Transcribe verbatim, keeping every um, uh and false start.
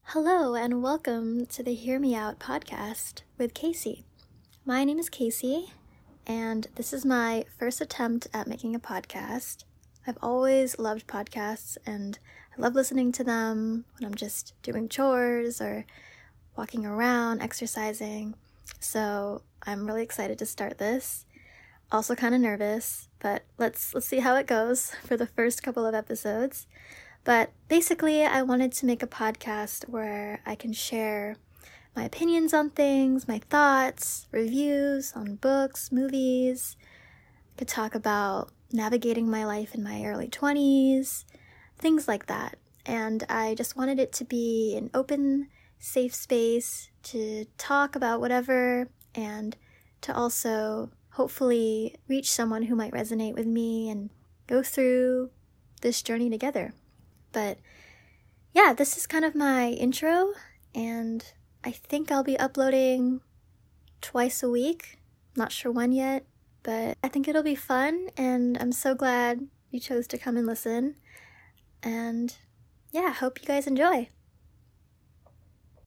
Hello, and welcome to the Hear Me Out podcast with Casey. My name is Casey, and this is my first attempt at making a podcast. I've always loved podcasts, and I love listening to them when I'm just doing chores or walking around, exercising. So I'm really excited to start this. Also kind of nervous, but let's let's see how it goes for the first couple of episodes. But basically, I wanted to make a podcast where I can share my opinions on things, my thoughts, reviews on books, movies. I could talk about navigating my life in my early twenties, things like that. And I just wanted it to be an open, safe space to talk about whatever and to also hopefully reach someone who might resonate with me and go through this journey together. But yeah, this is kind of my intro, and I think I'll be uploading twice a week. Not sure when yet, but I think it'll be fun, and I'm so glad you chose to come and listen. And yeah, hope you guys enjoy.